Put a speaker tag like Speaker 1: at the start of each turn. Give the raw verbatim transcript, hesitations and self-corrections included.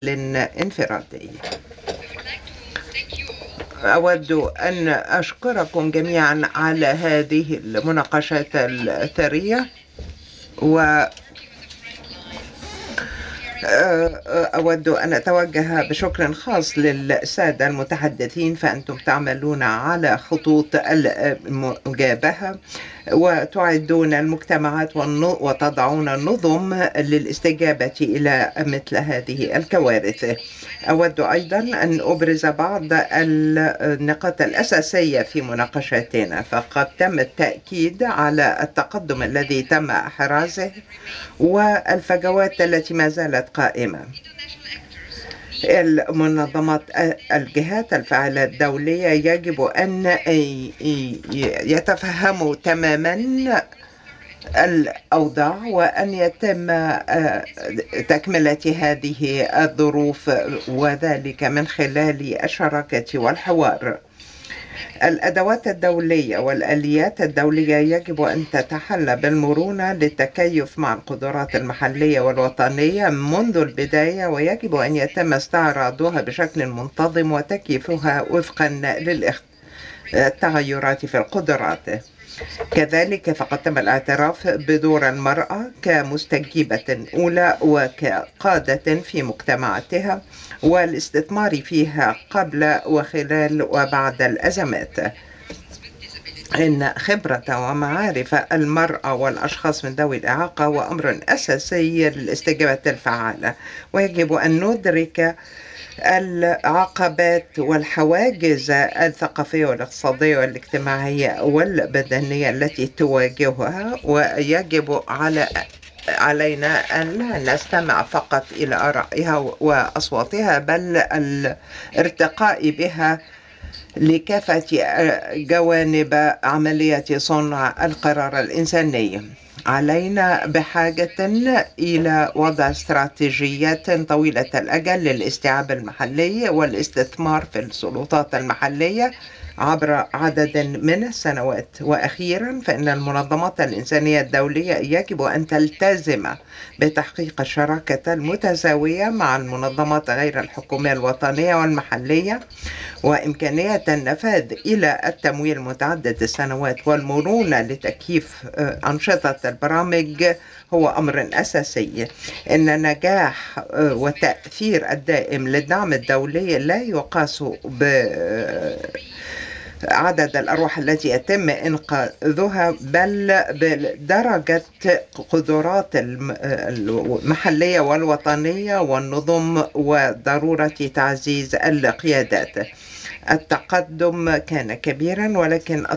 Speaker 1: انفرادي. أود أن أشكركم جميعا على هذه المناقشات الثرية، و أود أن أتوجه بشكر خاص للسادة المتحدثين، فأنتم تعملون على خطوط المجابهة وتعدون المجتمعات وتضعون النظم للاستجابة إلى مثل هذه الكوارث. أود أيضا أن أبرز بعض النقاط الأساسية في مناقشتنا، فقد تم التأكيد على التقدم الذي تم إحرازه والفجوات التي ما زالت قائمة. المنظمات الجهات الفاعلة الدولية يجب أن يتفهموا تماما الأوضاع وأن يتم تكملة هذه الظروف، وذلك من خلال الشراكة والحوار. الأدوات الدولية والآليات الدولية يجب أن تتحلى بالمرونة للتكيف مع القدرات المحلية والوطنية منذ البداية، ويجب أن يتم استعراضها بشكل منتظم وتكييفها وفقا للتغيرات في القدرات. كذلك فقد تم الاعتراف بدور المرأة كمستجيبة أولى وكقادة في مجتمعاتها والاستثمار فيها قبل وخلال وبعد الأزمات. إن خبرة ومعارف المرأة والأشخاص من ذوي الإعاقة هو أمر أساسي للاستجابة الفعالة، ويجب أن ندرك العقبات والحواجز الثقافية والاقتصادية والاجتماعية والبدنية التي تواجهها، ويجب على علينا أن لا نستمع فقط إلى آرائها وأصواتها، بل الارتقاء بها لكافة جوانب عملية صنع القرار الإنساني. علينا بحاجة إلى وضع استراتيجيات طويلة الأجل للاستيعاب المحلي والاستثمار في السلطات المحلية عبر عدد من السنوات. وأخيرا فإن المنظمات الإنسانية الدولية يجب أن تلتزم بتحقيق الشراكة المتساوية مع المنظمات غير الحكومية الوطنية والمحلية، وإمكانية النفاذ إلى التمويل متعدد السنوات والمرونة لتكييف أنشطة البرامج هو أمر أساسي. إن نجاح وتأثير الدائم للدعم الدولي لا يقاس ب عدد الأرواح التي يتم إنقاذها، بل بدرجة قدرات المحلية والوطنية والنظم وضرورة تعزيز القيادات. التقدم كان كبيرا، ولكن